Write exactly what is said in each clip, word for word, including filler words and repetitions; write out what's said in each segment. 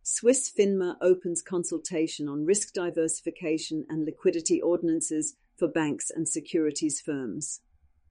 Swiss FINMA opens consultation on risk diversification and liquidity ordinances for banks and securities firms.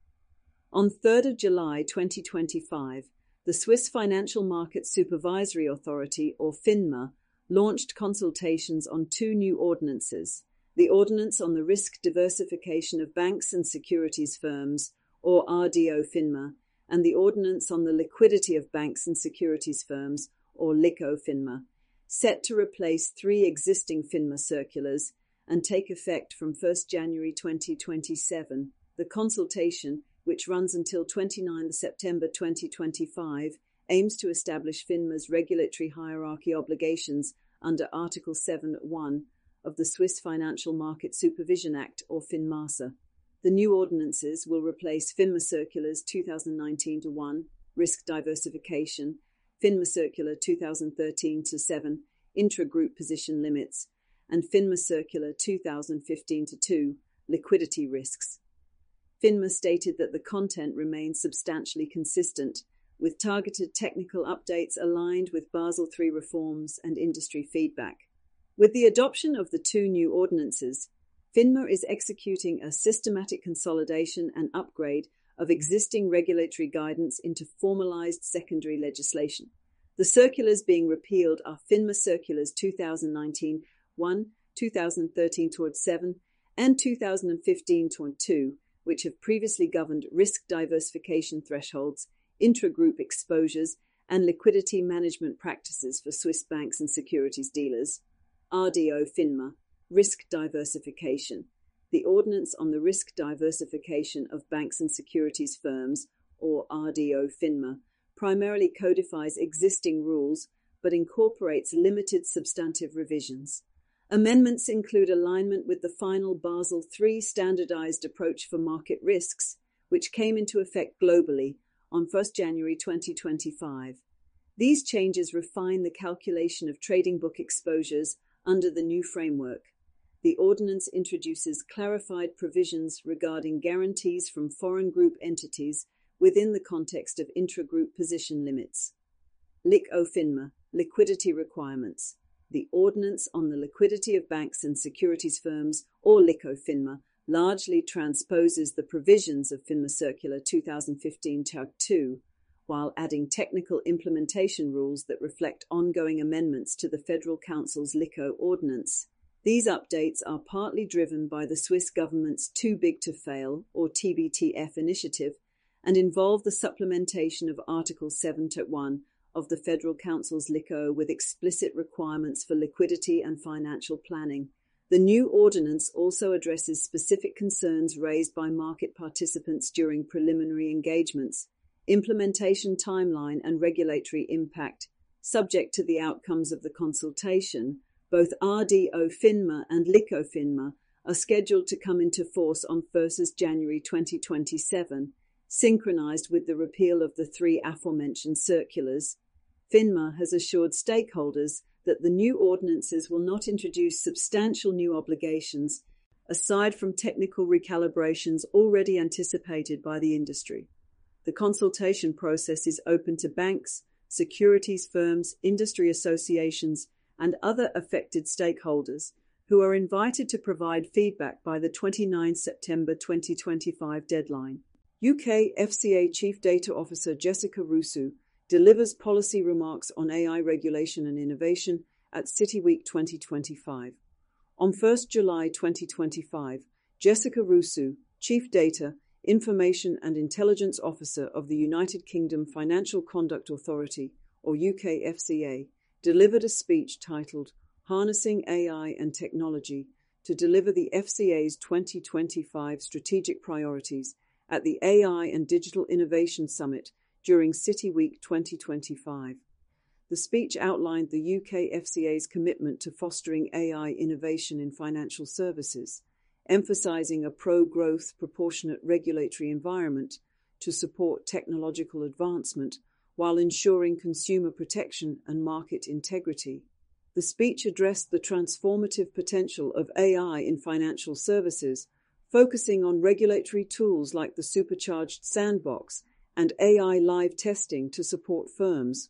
On third of July twenty twenty-five, the Swiss Financial Market Supervisory Authority, or FINMA, launched consultations on two new ordinances: the Ordinance on the Risk Diversification of Banks and Securities Firms, or R D O FINMA, and the Ordinance on the Liquidity of Banks and Securities Firms, or L I C O FINMA, set to replace three existing FINMA circulars and take effect from first of January twenty twenty-seven. The consultation, which runs until the twenty-ninth of September twenty twenty-five, aims to establish FINMA's regulatory hierarchy obligations under Article seven point one of the Swiss Financial Market Supervision Act, or FINMASA. The new ordinances will replace FINMA Circulars two thousand nineteen dash one, Risk Diversification, FINMA Circular two thousand thirteen dash seven, Intra-Group Position Limits, and FINMA Circular two thousand fifteen dash two, Liquidity Risks. FINMA stated that the content remains substantially consistent, with targeted technical updates aligned with Basel three reforms and industry feedback. With the adoption of the two new ordinances, FINMA is executing a systematic consolidation and upgrade of existing regulatory guidance into formalized secondary legislation. The circulars being repealed are FINMA Circulars two thousand nineteen dash one, two thousand thirteen dash seven, and two thousand fifteen dash two, which have previously governed risk diversification thresholds, intra-group exposures, and liquidity management practices for Swiss banks and securities dealers. R D O FINMA, Risk Diversification. The Ordinance on the Risk Diversification of Banks and Securities Firms, or R D O FINMA, primarily codifies existing rules but incorporates limited substantive revisions. Amendments include alignment with the final Basel three standardized approach for market risks, which came into effect globally on first of January twenty twenty-five. These changes refine the calculation of trading book exposures under the new framework. The ordinance introduces clarified provisions regarding guarantees from foreign group entities within the context of intra-group position limits. L I C O FINMA, Liquidity Requirements. The Ordinance on the Liquidity of Banks and Securities Firms, or L I C O FINMA, largely transposes the provisions of FINMA Circular two thousand fifteen dash two, while adding technical implementation rules that reflect ongoing amendments to the Federal Council's L I C O Ordinance. These updates are partly driven by the Swiss government's Too Big to Fail, or T B T F initiative, and involve the supplementation of Article seven dash one of the Federal Council's L I C O with explicit requirements for liquidity and financial planning. The new ordinance also addresses specific concerns raised by market participants during preliminary engagements, implementation timeline and regulatory impact. Subject to the outcomes of the consultation, both R D O FINMA and L I C O FINMA are scheduled to come into force on first of January twenty twenty-seven, synchronized with the repeal of the three aforementioned circulars. FINMA has assured stakeholders that the new ordinances will not introduce substantial new obligations, aside from technical recalibrations already anticipated by the industry. The consultation process is open to banks, securities firms, industry associations, and other affected stakeholders, who are invited to provide feedback by the twenty-ninth of September twenty twenty-five deadline. U K F C A Chief Data Officer Jessica Rusu delivers policy remarks on A I regulation and innovation at City Week twenty twenty-five. On first of July twenty twenty-five, Jessica Rusu, Chief Data, Information and Intelligence Officer of the United Kingdom Financial Conduct Authority, or U K F C A, delivered a speech titled Harnessing A I and Technology to deliver the F C A's twenty twenty-five strategic priorities at the A I and Digital Innovation Summit during City Week twenty twenty-five. The speech outlined the U K F C A's commitment to fostering A I innovation in financial services, emphasizing a pro-growth, proportionate regulatory environment to support technological advancement while ensuring consumer protection and market integrity. The speech addressed the transformative potential of A I in financial services, focusing on regulatory tools like the Supercharged Sandbox and A I live testing to support firms,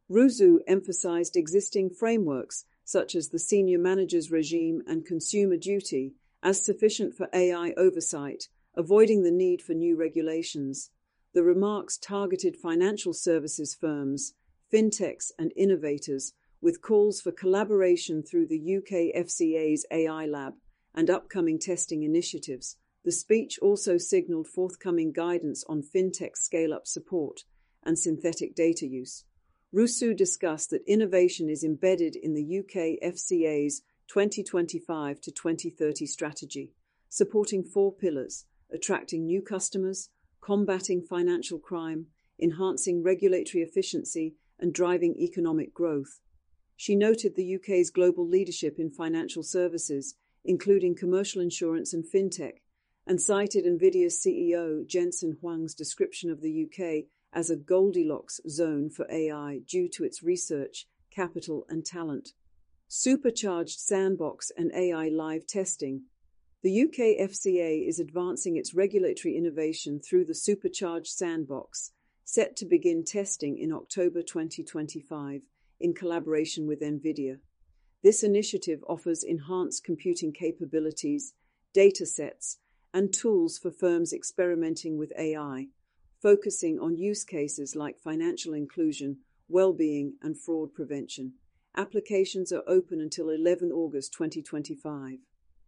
Rusu emphasized existing frameworks, such as the senior manager's regime and consumer duty, as sufficient for A I oversight, avoiding the need for new regulations. The remarks targeted financial services firms, fintechs, and innovators, with calls for collaboration through the U K F C A's A I Lab and upcoming testing initiatives. The speech also signaled forthcoming guidance on fintech scale-up support and synthetic data use. Rusu discussed that innovation is embedded in the U K F C A's twenty twenty-five to twenty thirty strategy, supporting four pillars: attracting new customers, combating financial crime, enhancing regulatory efficiency, and driving economic growth. She noted the U K's global leadership in financial services, including commercial insurance and fintech, and cited NVIDIA's C E O Jensen Huang's description of the U K as a Goldilocks zone for A I due to its research, capital, and talent. Supercharged sandbox and A I live testing. The U K F C A is advancing its regulatory innovation through the Supercharged Sandbox, set to begin testing in October twenty twenty-five in collaboration with NVIDIA. This initiative offers enhanced computing capabilities, data sets, and tools for firms experimenting with A I, focusing on use cases like financial inclusion, well-being, and fraud prevention. Applications are open until eleventh of August twenty twenty-five.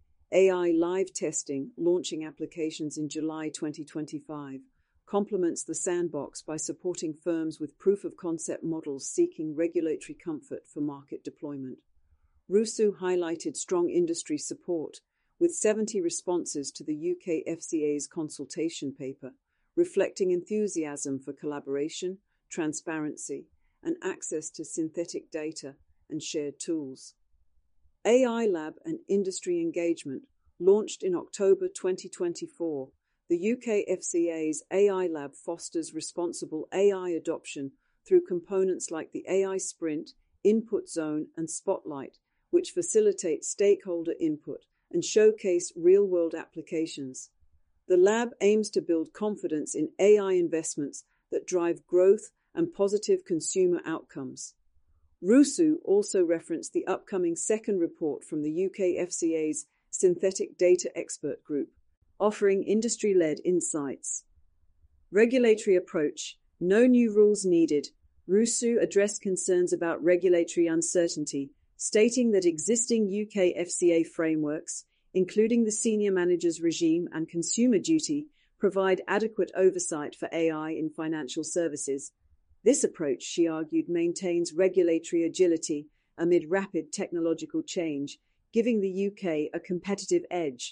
A I live testing, launching applications in July twenty twenty-five, complements the sandbox by supporting firms with proof-of-concept models seeking regulatory comfort for market deployment. Rusu highlighted strong industry support, with seventy responses to the U K F C A's consultation paper, reflecting enthusiasm for collaboration, transparency, and access to synthetic data and shared tools. A I Lab and Industry Engagement, launched in October twenty twenty-four, the U K F C A's A I Lab fosters responsible A I adoption through components like the A I Sprint, Input Zone, and Spotlight, which facilitate stakeholder input and showcase real-world applications. The lab aims to build confidence in A I investments that drive growth and positive consumer outcomes. Rusu also referenced the upcoming second report from the U K F C A's Synthetic Data Expert Group, offering industry-led insights. Regulatory approach. No new rules needed. Rusu addressed concerns about regulatory uncertainty, stating that existing U K F C A frameworks, including the senior manager's regime and consumer duty, provide adequate oversight for A I in financial services. This approach, she argued, maintains regulatory agility amid rapid technological change, giving the U K a competitive edge.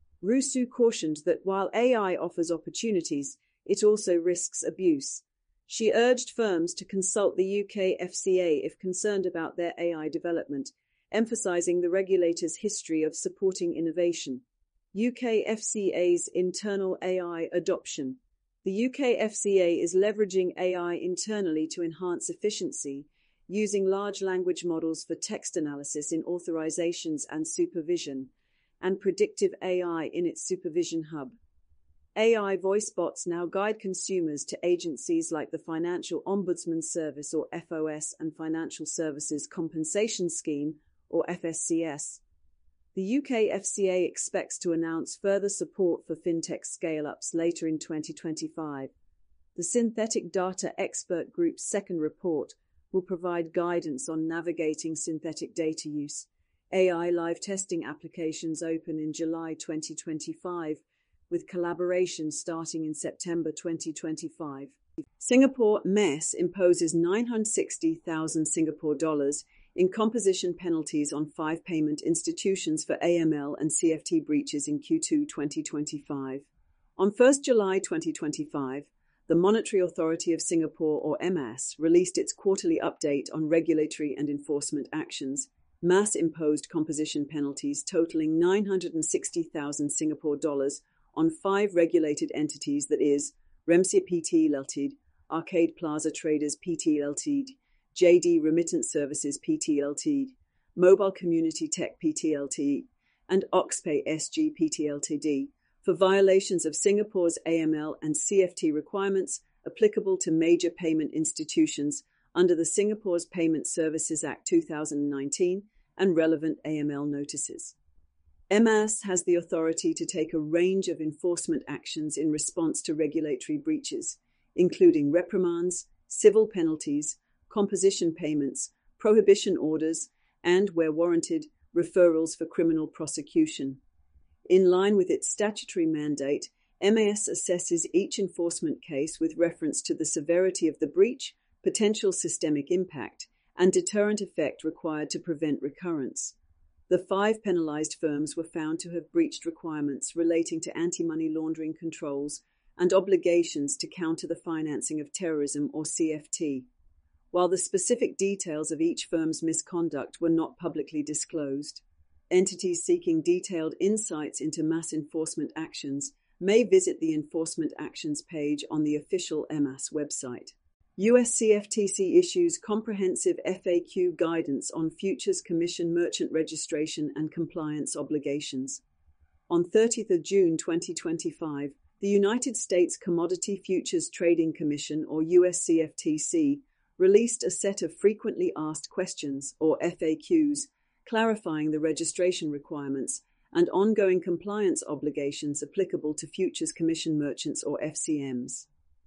Rusu cautioned that while A I offers opportunities, it also risks abuse. She urged firms to consult the U K F C A if concerned about their A I development, emphasizing the regulator's history of supporting innovation. U K F C A's internal A I adoption. The U K F C A is leveraging A I internally to enhance efficiency, using large language models for text analysis in authorizations and supervision, and predictive A I in its supervision hub. A I voice bots now guide consumers to agencies like the Financial Ombudsman Service, or F O S, and Financial Services Compensation Scheme, or F S C S. The U K F C A expects to announce further support for fintech scale-ups later in twenty twenty-five. The Synthetic Data Expert Group's second report will provide guidance on navigating synthetic data use. A I live testing applications open in July twenty twenty-five, with collaboration starting in September twenty twenty-five. Singapore M E S imposes nine hundred sixty thousand Singapore dollars in composition penalties on five payment institutions for A M L and C F T breaches in Q two twenty twenty-five. On first of July twenty twenty-five, the Monetary Authority of Singapore, or M A S, released its quarterly update on regulatory and enforcement actions. M A S imposed composition penalties totaling nine hundred sixty thousand Singapore dollars on five regulated entities, that is, Remsia Pte Ltd, Arcade Plaza Traders Pte Ltd, J D Remittance Services Pte Ltd, Mobile Community Tech Pte Ltd, and Oxpay S G Pte Ltd for violations of Singapore's A M L and C F T requirements applicable to major payment institutions under the Singapore's Payment Services Act two thousand nineteen and relevant A M L notices. M A S has the authority to take a range of enforcement actions in response to regulatory breaches, including reprimands, civil penalties, composition payments, prohibition orders, and, where warranted, referrals for criminal prosecution. In line with its statutory mandate, M A S assesses each enforcement case with reference to the severity of the breach, potential systemic impact, and deterrent effect required to prevent recurrence. The five penalised firms were found to have breached requirements relating to anti-money laundering controls and obligations to counter the financing of terrorism, or C F T. While the specific details of each firm's misconduct were not publicly disclosed, entities seeking detailed insights into mass enforcement actions may visit the Enforcement Actions page on the official M A S website. U S C F T C issues comprehensive F A Q guidance on Futures Commission merchant registration and compliance obligations. On thirtieth of June twenty twenty-five, the United States Commodity Futures Trading Commission, or U S C F T C, released a set of frequently asked questions, or F A Qs, clarifying the registration requirements and ongoing compliance obligations applicable to Futures Commission merchants, or F C Ms.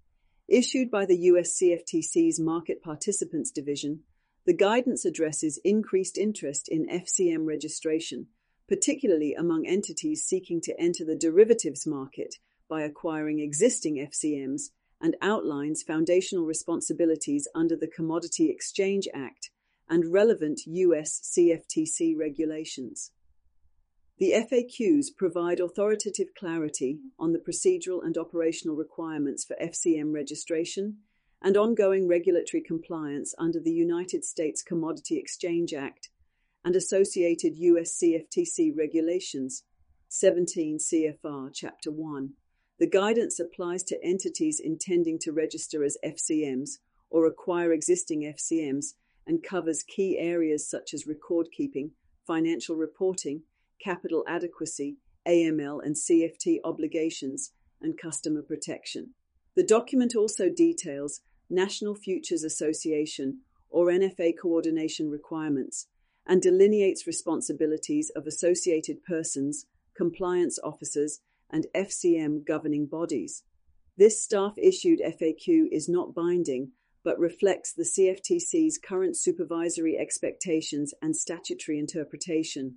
Issued by the U S C F T C's Market Participants Division, the guidance addresses increased interest in F C M registration, particularly among entities seeking to enter the derivatives market by acquiring existing F C Ms, and outlines foundational responsibilities under the Commodity Exchange Act and relevant U S C F T C regulations. The F A Qs provide authoritative clarity on the procedural and operational requirements for F C M registration and ongoing regulatory compliance under the United States Commodity Exchange Act and associated U S C F T C regulations, seventeen C F R Chapter one. The guidance applies to entities intending to register as F C Ms or acquire existing F C Ms and covers key areas such as record keeping, financial reporting, capital adequacy, A M L and C F T obligations, and customer protection. The document also details National Futures Association, or N F A coordination requirements, and delineates responsibilities of associated persons, compliance officers, and F C M governing bodies. This staff-issued F A Q is not binding, but reflects the C F T C's current supervisory expectations and statutory interpretation.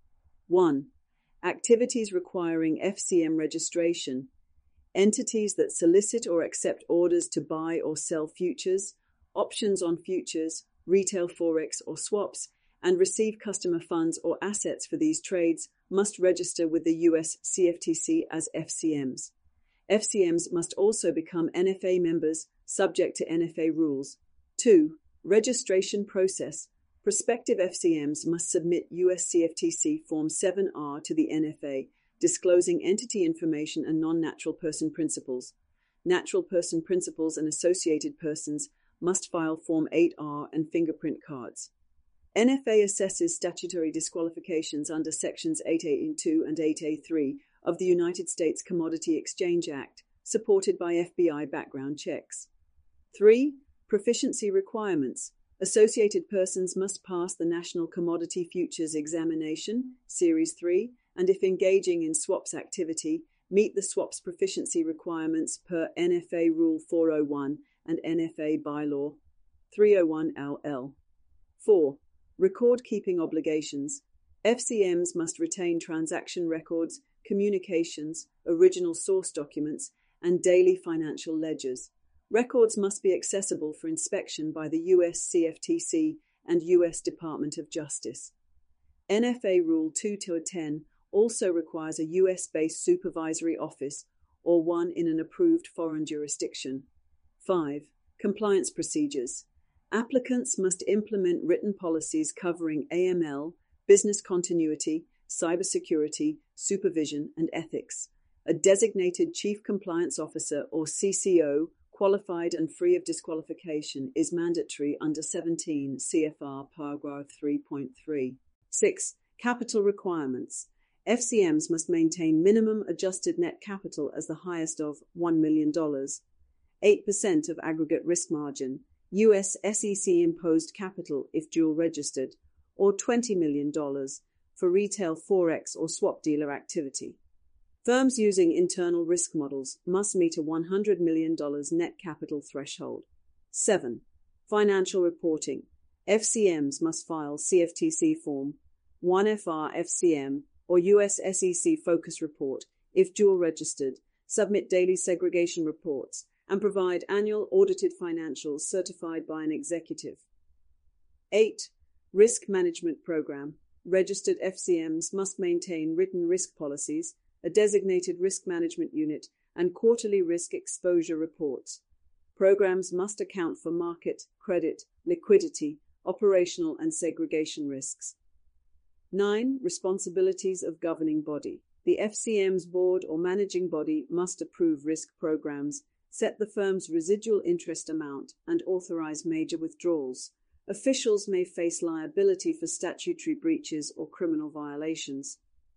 one. Activities requiring F C M registration. Entities that solicit or accept orders to buy or sell futures, options on futures, retail forex or swaps, and receive customer funds or assets for these trades must register with the U S C F T C as F C Ms. F C Ms must also become N F A members, subject to N F A rules. two. Registration process. Prospective F C Ms must submit U S C F T C Form seven R to the N F A, disclosing entity information and non-natural person principals. Natural person principals and associated persons must file Form eight R and fingerprint cards. N F A assesses statutory disqualifications under Sections eight A two and eight A three of the United States Commodity Exchange Act, supported by F B I background checks. three. Proficiency requirements. Associated persons must pass the National Commodity Futures Examination, Series three, and if engaging in swaps activity, meet the swaps proficiency requirements per N F A Rule four oh one and N F A Bylaw three oh one L L. four. Record-keeping obligations. F C Ms must retain transaction records, communications, original source documents, and daily financial ledgers. Records must be accessible for inspection by the U S C F T C and U S Department of Justice. N F A Rule two to ten also requires a U S-based supervisory office or one in an approved foreign jurisdiction. five. Compliance procedures. Applicants must implement written policies covering A M L, business continuity, cybersecurity, supervision, and ethics. A designated Chief Compliance Officer or C C O, qualified and free of disqualification, is mandatory under seventeen C F R paragraph three point three. six. Capital requirements. F C Ms must maintain minimum adjusted net capital as the highest of one million dollars, eight percent of aggregate risk margin, U S S E C-imposed capital if dual-registered, or twenty million dollars for retail forex or swap dealer activity. Firms using internal risk models must meet a one hundred million dollars net capital threshold. seven. Financial reporting. F C Ms must file C F T C Form one F R F C M or U S S E C Focus Report if dual-registered, submit daily segregation reports, and provide annual audited financials certified by an executive. eight. Risk Management Program. Registered F C Ms must maintain written risk policies, a designated risk management unit, and quarterly risk exposure reports. Programs must account for market, credit, liquidity, operational, and segregation risks. nine. Responsibilities of governing body. The F C M's board or managing body must approve risk programs, set the firm's residual interest amount, and authorize major withdrawals. Officials may face liability for statutory breaches or criminal violations.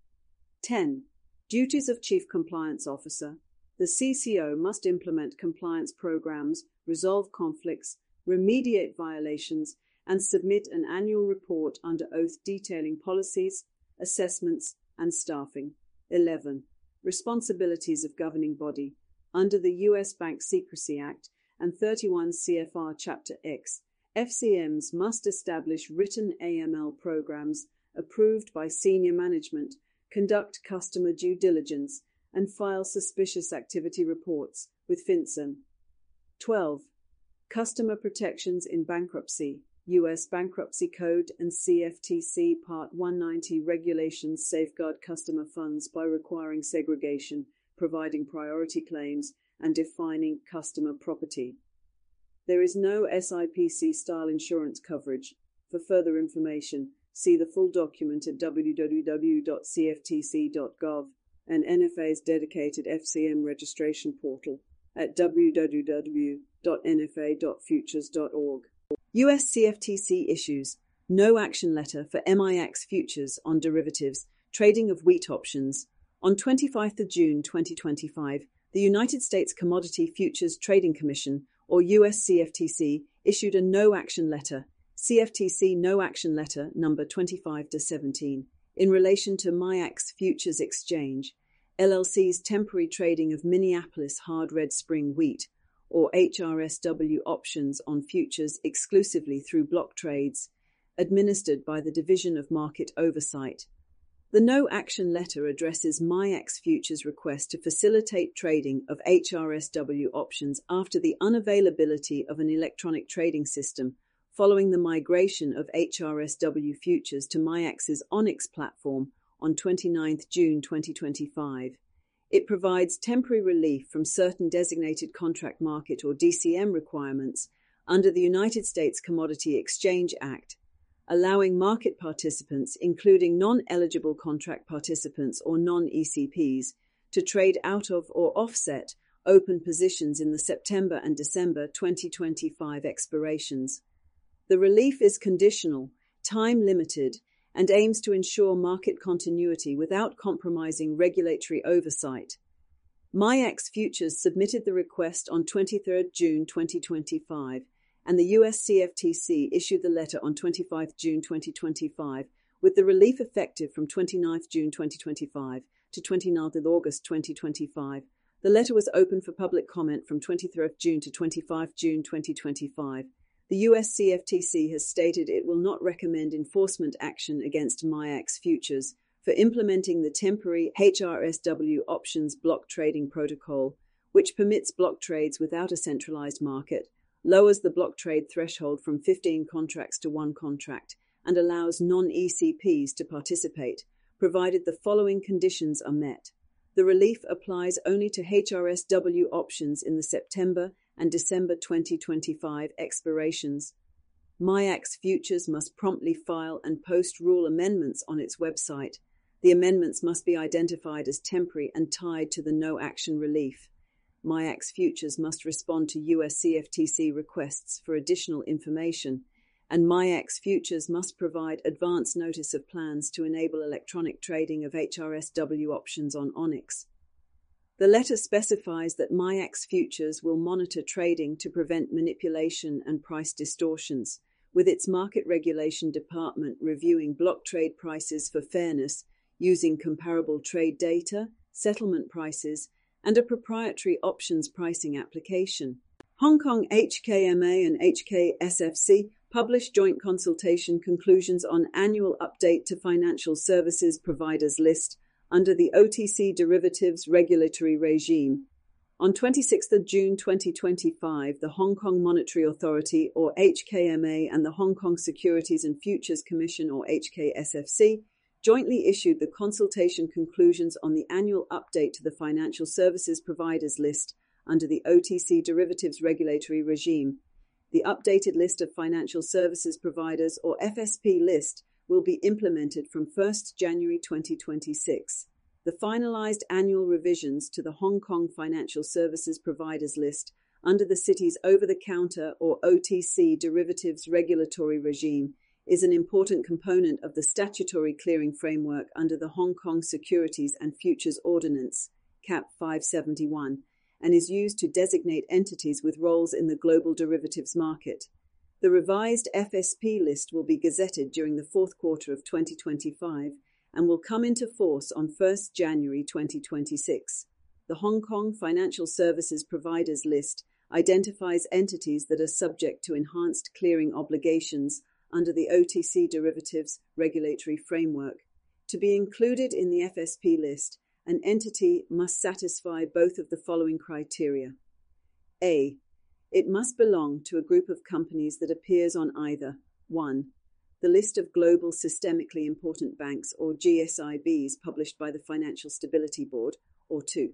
ten. Duties of Chief Compliance Officer. The C C O must implement compliance programs, resolve conflicts, remediate violations, and submit an annual report under oath detailing policies, assessments, and staffing. eleven. Responsibilities of governing body. Under the U S Bank Secrecy Act and thirty-one C F R Chapter X, F C Ms must establish written A M L programs approved by senior management, conduct customer due diligence, and file suspicious activity reports with FinCEN. twelve. Customer protections in bankruptcy. U S Bankruptcy Code and C F T C Part one ninety regulations safeguard customer funds by requiring segregation, providing priority claims, and defining customer property. There is no S I P C-style insurance coverage. For further information, see the full document at w w w dot c f t c dot gov and N F A's dedicated F C M registration portal at w w w dot n f a dot futures dot org. U S C F T C issues no action letter for M I X futures on derivatives, trading of wheat options. On twenty-fifth of June twenty twenty-five, the United States Commodity Futures Trading Commission, or U S C F T C, issued a no-action letter, C F T C No-Action Letter number twenty-five to seventeen, in relation to M I X Futures Exchange, L L C's temporary trading of Minneapolis Hard Red Spring Wheat, or H R S W options on futures exclusively through block trades, administered by the Division of Market Oversight. The no-action letter addresses M I X Futures' request to facilitate trading of H R S W options after the unavailability of an electronic trading system following the migration of H R S W futures to M I X's Onyx platform on twenty-ninth of June twenty twenty-five. It provides temporary relief from certain designated contract market or D C M requirements under the United States Commodity Exchange Act, allowing market participants, including non-eligible contract participants or non-E C Ps, to trade out of or offset open positions in the September and December twenty twenty-five expirations. The relief is conditional, time-limited, and aims to ensure market continuity without compromising regulatory oversight. M I X Futures submitted the request on twenty-third of June twenty twenty-five, and the U S C F T C issued the letter on twenty-fifth of June twenty twenty-five, with the relief effective from twenty-ninth of June twenty twenty-five to twenty-ninth of August twenty twenty-five. The letter was open for public comment from twenty-third of June to twenty-fifth of June twenty twenty-five. The U S C F T C has stated it will not recommend enforcement action against M I X Futures for implementing the temporary H R S W options block trading protocol, which permits block trades without a centralized market, lowers the block trade threshold from fifteen contracts to one contract, and allows non-E C Ps to participate, provided the following conditions are met. The relief applies only to H R S W options in the September and December twenty twenty-five expirations. M I X Futures must promptly file and post rule amendments on its website. The amendments must be identified as temporary and tied to the no-action relief. M I X Futures must respond to U S C F T C requests for additional information, and M I X Futures must provide advance notice of plans to enable electronic trading of H R S W options on Onyx. The letter specifies that M I A X Futures will monitor trading to prevent manipulation and price distortions, with its market regulation department reviewing block trade prices for fairness using comparable trade data, settlement prices, and a proprietary options pricing application. Hong Kong H K M A and H K S F C published joint consultation conclusions on annual update to financial services providers list under the O T C derivatives regulatory regime. On twenty-sixth of June twenty twenty-five, the Hong Kong Monetary Authority, or H K M A, and the Hong Kong Securities and Futures Commission, or H K S F C, jointly issued the consultation conclusions on the annual update to the financial services providers list under the O T C derivatives regulatory regime. The updated list of financial services providers, or F S P list, will be implemented from first of January twenty twenty-six. The finalized annual revisions to the Hong Kong Financial Services Providers List under the city's over-the-counter or O T C derivatives regulatory regime is an important component of the statutory clearing framework under the Hong Kong Securities and Futures Ordinance, C A P five seventy-one, and is used to designate entities with roles in the global derivatives market. The revised F S P list will be gazetted during the fourth quarter of twenty twenty-five and will come into force on first of January twenty twenty-six. The Hong Kong Financial Services Providers List identifies entities that are subject to enhanced clearing obligations under the O T C derivatives regulatory framework. To be included in the F S P list, an entity must satisfy both of the following criteria. A. It must belong to a group of companies that appears on either one. The list of global systemically important banks, or G S I Bs, published by the Financial Stability Board, or two.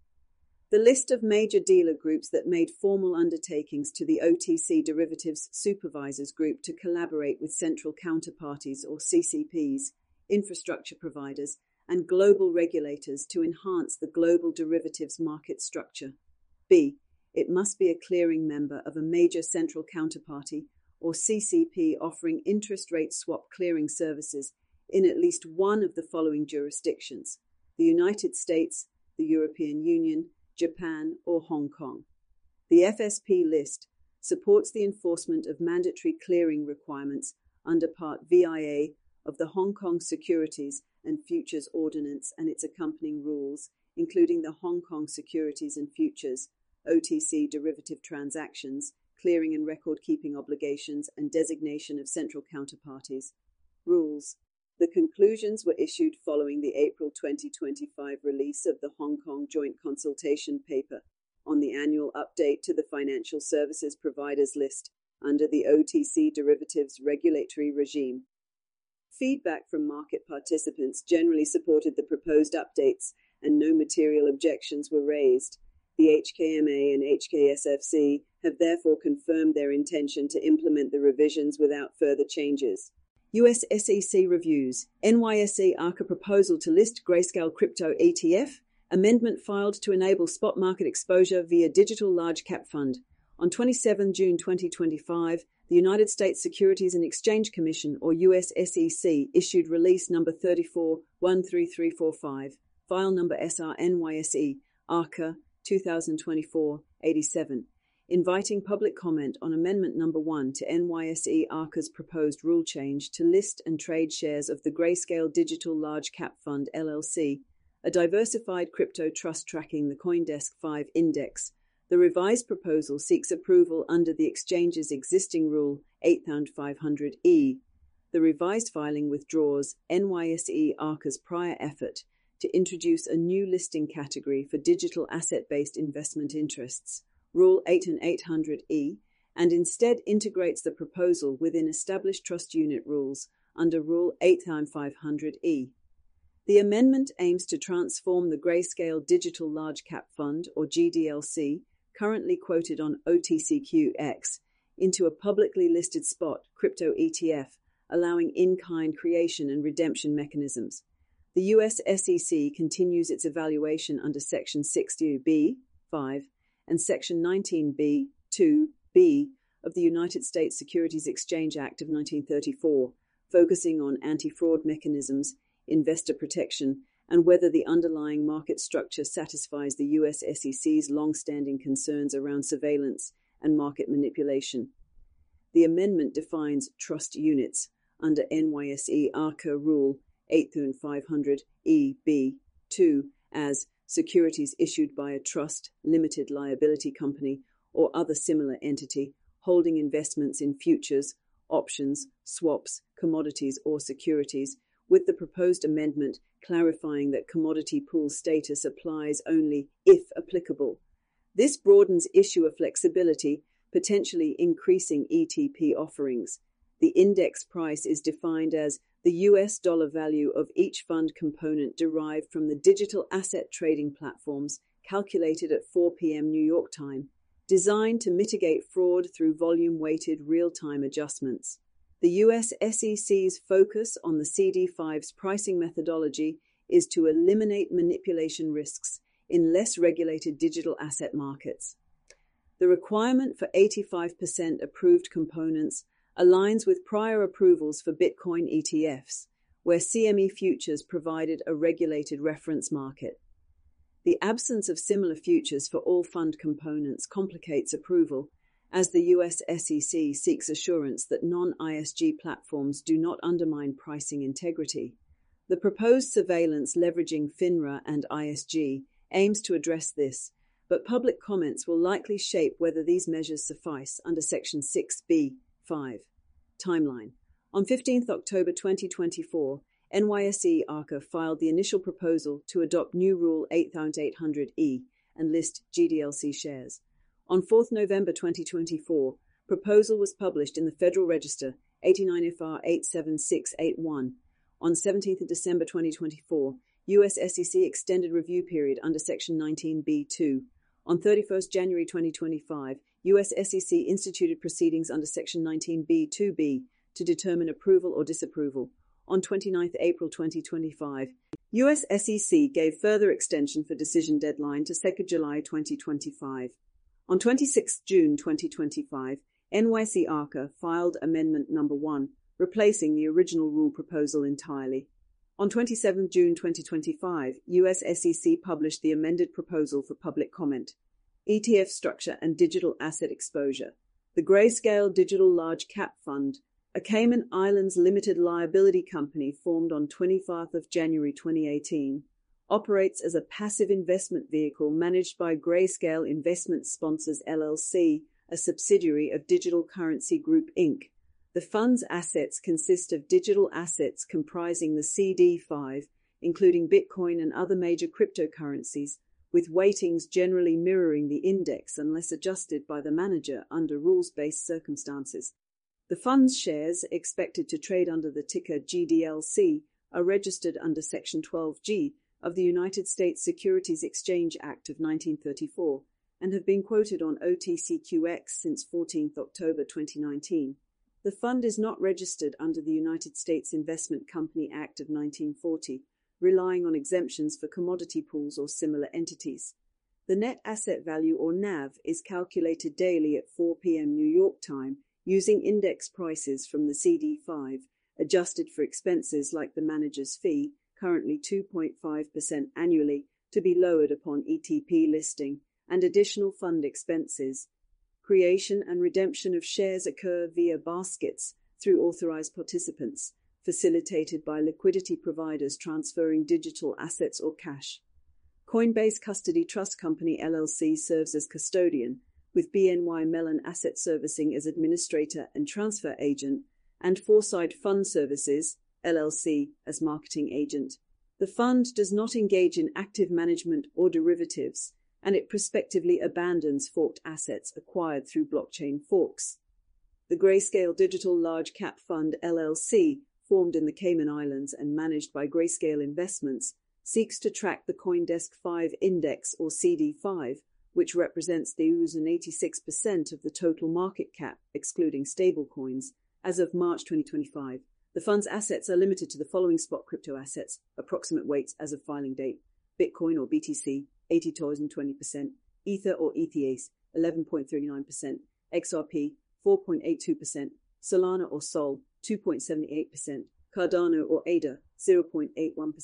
The list of major dealer groups that made formal undertakings to the O T C Derivatives Supervisors Group to collaborate with central counterparties, or C C Ps, infrastructure providers, and global regulators to enhance the global derivatives market structure. B. It must be a clearing member of a major central counterparty, or C C P, offering interest rate swap clearing services in at least one of the following jurisdictions: the United States, the European Union, Japan, or Hong Kong. The F S P list supports the enforcement of mandatory clearing requirements under Part V I A of the Hong Kong Securities and Futures Ordinance and its accompanying rules, including the Hong Kong Securities and Futures, O T C derivative transactions, clearing and record-keeping obligations, and designation of central counterparties. Rules. The conclusions were issued following the April twenty twenty-five release of the Hong Kong Joint Consultation Paper on the annual update to the Financial Services Providers List under the O T C derivatives regulatory regime. Feedback from market participants generally supported the proposed updates, and no material objections were raised. The H K M A and H K S F C have therefore confirmed their intention to implement the revisions without further changes. U S S E C reviews. N Y S E ARCA proposal to list Grayscale Crypto E T F. Amendment filed to enable spot market exposure via digital large cap fund. On twenty-seventh of June twenty twenty-five, the United States Securities and Exchange Commission, or U S S E C, issued release number thirty-four dash one three three four five, file number S R N Y S E ARCA twenty twenty-four eighty-seven, inviting public comment on Amendment Number one to N Y S E ARCA's proposed rule change to list and trade shares of the Grayscale Digital Large Cap Fund L L C, a diversified crypto trust tracking the CoinDesk five index. The revised proposal seeks approval under the exchange's existing Rule eight thousand five hundred E. The revised filing withdraws N Y S E ARCA's prior effort to introduce a new listing category for digital asset-based investment interests, Rule eight thousand eight hundred E, and instead integrates the proposal within established trust unit rules under Rule eight thousand five hundred E. The amendment aims to transform the Grayscale Digital Large Cap Fund, or G D L C, currently quoted on O T C Q X, into a publicly listed spot crypto E T F, allowing in-kind creation and redemption mechanisms. The U S S E C continues its evaluation under Section sixty B five and Section nineteen B two B of the United States Securities Exchange Act of nineteen thirty-four, focusing on anti-fraud mechanisms, investor protection, and whether the underlying market structure satisfies the U S S E C's long-standing concerns around surveillance and market manipulation. The amendment defines trust units under N Y S E ARCA Rule eight thousand five hundred E B two as securities issued by a trust, limited liability company, or other similar entity holding investments in futures, options, swaps, commodities, or securities, with the proposed amendment clarifying that commodity pool status applies only if applicable. This broadens issuer flexibility, potentially increasing E T P offerings. The index price is defined as the U S dollar value of each fund component derived from the digital asset trading platforms, calculated at four p m New York time, designed to mitigate fraud through volume-weighted real-time adjustments. The U S S E C's focus on the C D five's pricing methodology is to eliminate manipulation risks in less regulated digital asset markets. The requirement for eighty-five percent approved components aligns with prior approvals for Bitcoin E T Fs, where C M E futures provided a regulated reference market. The absence of similar futures for all fund components complicates approval, as the U S S E C seeks assurance that non-I S G platforms do not undermine pricing integrity. The proposed surveillance leveraging FINRA and I S G aims to address this, but public comments will likely shape whether these measures suffice under Section six B five. Timeline. On fifteenth October twenty twenty-four, N Y S E ARCA filed the initial proposal to adopt new Rule eight thousand eight hundred E and list G D L C shares. On fourth November twenty twenty-four, proposal was published in the Federal Register eighty-nine F R eight seven six eight one. On seventeenth of December twenty twenty-four, U S S E C extended review period under Section nineteen B two. On thirty-first January twenty twenty-five, U S S E C instituted proceedings under Section nineteen B two B to determine approval or disapproval. On twenty-ninth April twenty twenty-five, U S S E C gave further extension for decision deadline to second July twenty twenty-five. On twenty-sixth June twenty twenty-five, N Y S E ARCA filed Amendment Number one, replacing the original rule proposal entirely. On twenty-seventh June twenty twenty-five, U S S E C published the amended proposal for public comment. E T F structure and digital asset exposure. The Grayscale Digital Large Cap Fund, a Cayman Islands limited liability company formed on twenty-fourth of January twenty eighteen, operates as a passive investment vehicle managed by Grayscale Investment Sponsors L L C, a subsidiary of Digital Currency Group Incorporated. The fund's assets consist of digital assets comprising the C D five, including Bitcoin and other major cryptocurrencies, with weightings generally mirroring the index unless adjusted by the manager under rules-based circumstances. The fund's shares, expected to trade under the ticker G D L C, are registered under Section twelve G of the United States Securities Exchange Act of nineteen thirty-four and have been quoted on O T C Q X since fourteenth October twenty nineteen. The fund is not registered under the United States Investment Company Act of nineteen forty, relying on exemptions for commodity pools or similar entities. The net asset value, or N A V, is calculated daily at four p m New York time using index prices from the C D five, adjusted for expenses like the manager's fee, currently two point five percent annually, to be lowered upon E T P listing, and additional fund expenses. Creation and redemption of shares occur via baskets through authorized participants, facilitated by liquidity providers transferring digital assets or cash. Coinbase Custody Trust Company L L C serves as custodian, with B N Y Mellon Asset Servicing as administrator and transfer agent, and Foresight Fund Services, L L C, as marketing agent. The fund does not engage in active management or derivatives, and it prospectively abandons forked assets acquired through blockchain forks. The Grayscale Digital Large Cap Fund L L C, formed in the Cayman Islands and managed by Grayscale Investments, seeks to track the CoinDesk five Index, or C D five, which represents the two hundred eighty-six percent of the total market cap, excluding stablecoins, as of March twenty twenty-five. The fund's assets are limited to the following spot crypto assets, approximate weights as of filing date: Bitcoin or B T C, eighty thousand twenty percent, Ether or E T H, eleven point three nine percent, X R P, four point eight two percent, Solana or Sol, two point seven eight percent, Cardano or A D A, zero point eight one percent,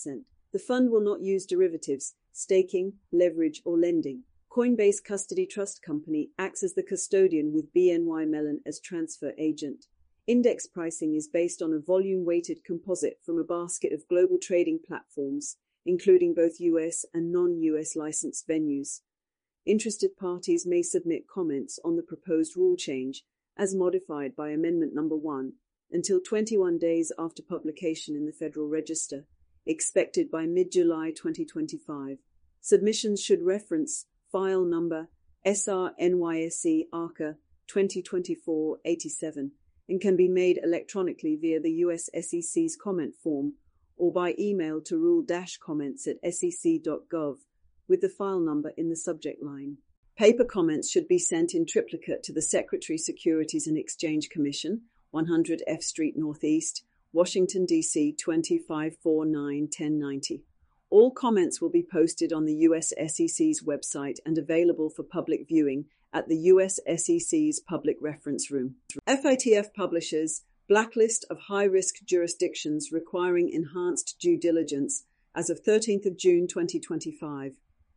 The fund will not use derivatives, staking, leverage, or lending. Coinbase Custody Trust Company acts as the custodian with B N Y Mellon as transfer agent. Index pricing is based on a volume-weighted composite from a basket of global trading platforms, including both U S and non-U S licensed venues. Interested parties may submit comments on the proposed rule change, as modified by Amendment Number one, until twenty-one days after publication in the Federal Register, expected by mid-July twenty twenty-five. Submissions should reference file number S R N Y S E A R C A twenty twenty-four eighty-seven and can be made electronically via the U S S E C's comment form or by email to rule-comments at S E C dot gov with the file number in the subject line. Paper comments should be sent in triplicate to the Secretary, Securities and Exchange Commission, one hundred F Street Northeast, Washington, D C twenty-five forty-nine ten ninety. All comments will be posted on the U S S E C's website and available for public viewing at the U S S E C's Public Reference Room. F A T F publishes Blacklist of High-Risk Jurisdictions Requiring Enhanced Due Diligence as of thirteenth of June twenty twenty-five.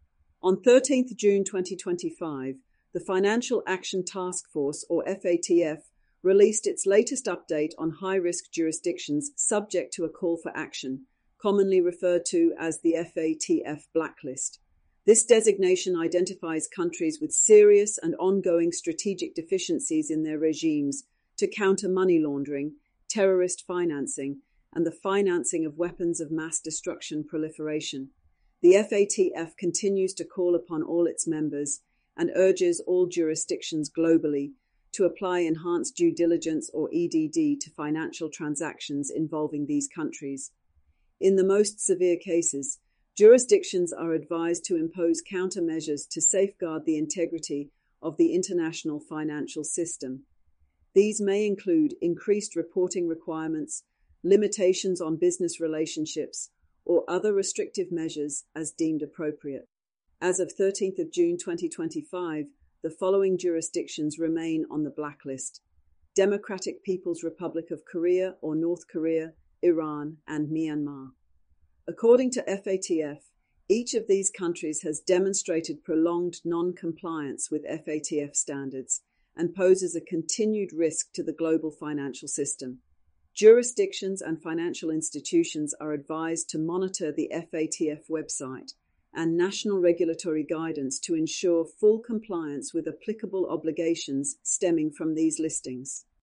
On thirteenth of June twenty twenty-five, the Financial Action Task Force, or F A T F, released its latest update on high-risk jurisdictions subject to a call for action, commonly referred to as the F A T F Blacklist. This designation identifies countries with serious and ongoing strategic deficiencies in their regimes to counter money laundering, terrorist financing, and the financing of weapons of mass destruction proliferation. The F A T F continues to call upon all its members and urges all jurisdictions globally to apply enhanced due diligence or E D D to financial transactions involving these countries. In the most severe cases, jurisdictions are advised to impose countermeasures to safeguard the integrity of the international financial system. These may include increased reporting requirements, limitations on business relationships, or other restrictive measures as deemed appropriate. As of thirteenth of June twenty twenty-five, the following jurisdictions remain on the blacklist: Democratic People's Republic of Korea or North Korea, Iran, and Myanmar. According to F A T F, each of these countries has demonstrated prolonged non-compliance with F A T F standards and poses a continued risk to the global financial system. Jurisdictions and financial institutions are advised to monitor the F A T F website and national regulatory guidance to ensure full compliance with applicable obligations stemming from these listings.